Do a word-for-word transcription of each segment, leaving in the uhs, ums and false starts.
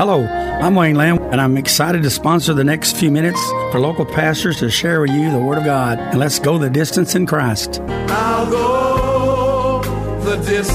Hello, I'm Wayne Lamb, and I'm excited to sponsor the next few minutes for local pastors to share with you the Word of God. And let's go the distance in Christ. I'll go the distance.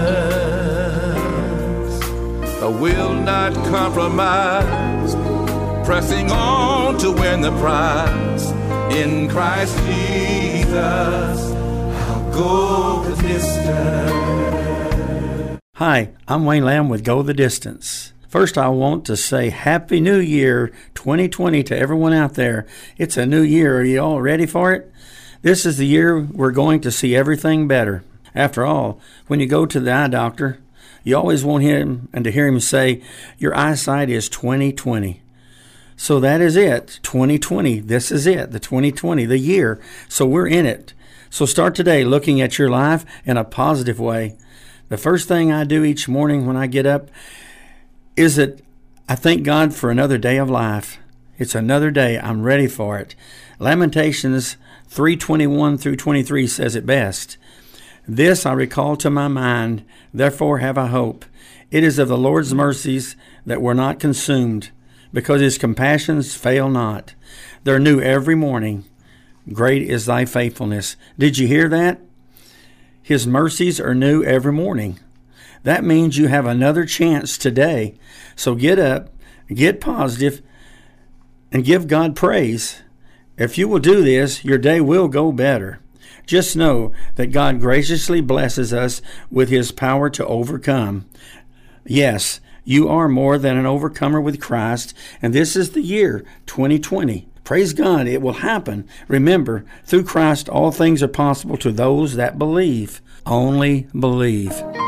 I will not compromise. Pressing on to win the prize. In Christ Jesus, I'll go the distance. Hi, I'm Wayne Lamb with Go the Distance. First, I want to say Happy New Year twenty twenty to everyone out there. It's a new year. Are you all ready for it? This is the year we're going to see everything better. After all, when you go to the eye doctor, you always want him and to hear him say, your eyesight is twenty twenty. So that is it, twenty twenty. This is it, the twenty twenty, the year. So we're in it. So start today looking at your life in a positive way. The first thing I do each morning when I get up is that I thank God for another day of life. It's another day. I'm ready for it. Lamentations three twenty-one through twenty-three says it best. This I recall to my mind, therefore have I hope. It is of the Lord's mercies that we're not consumed, because his compassions fail not. They're new every morning. Great is thy faithfulness. Did you hear that? His mercies are new every morning. That means you have another chance today. So get up, get positive, and give God praise. If you will do this, your day will go better. Just know that God graciously blesses us with his power to overcome. Yes, you are more than an overcomer with Christ, and this is the year twenty twenty. Praise God, it will happen. Remember, through Christ all things are possible to those that believe. Only believe.